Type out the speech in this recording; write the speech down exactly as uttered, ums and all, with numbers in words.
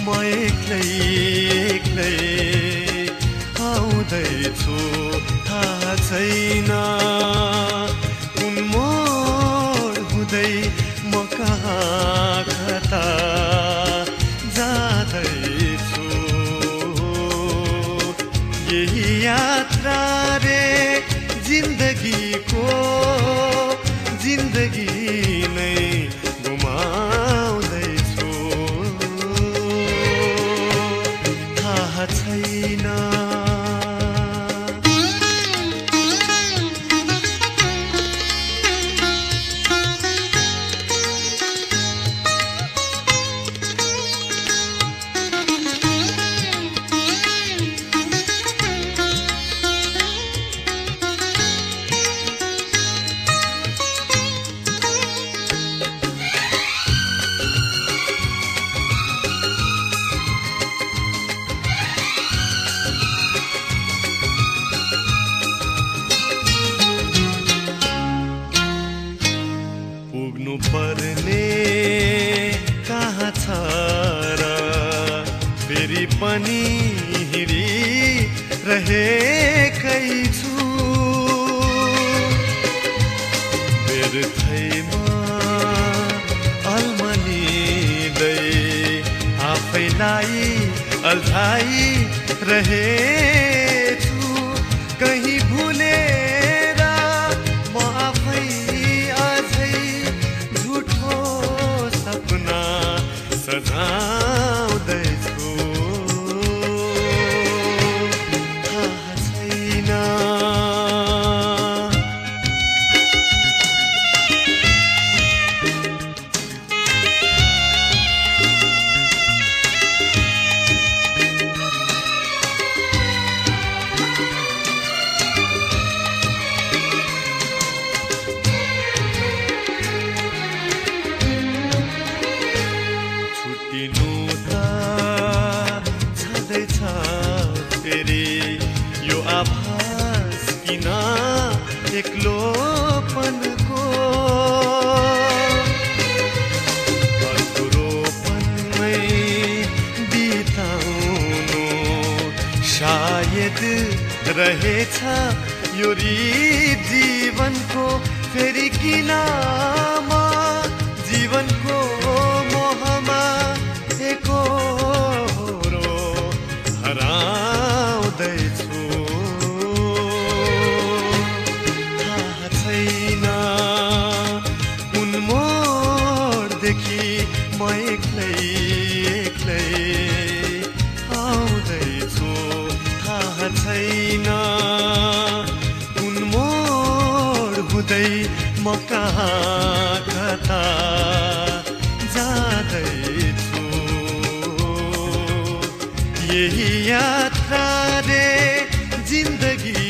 म एक्लै एक्लै आउँदैछु थाहा छैन कुन मोड हुँदै म कहाँ कता जाँदैछु यही यात्रा रे जिन्दगीको जिन्दगी नै गुमाउँदैछु थाहा छैन पर्ने कहाँ छ र फेरि पनि हिँडिरहेकै छु व्यर्थैमा अल्मलिँदै आफैलाई अल्झाइरहेछु कहीँ भुलेर म आफै सजाउँदैछु थाहा छैन दिनु त छँदैछ फेरि यो आभास किन एक्लोपनको अधुरोपनमै बिताउनु सायद रहेछ यो जीवनको फेरि किन म जीवनको मोहमा एकरो हराउँदैछु थाहा छैन कुन मोडदेखि म एक्लै एक्लै आउँदैछु थाहा छैन कुन मोड हुँदै म कहाँ कता जाँदैछु यही यात्रा रे जिन्दगी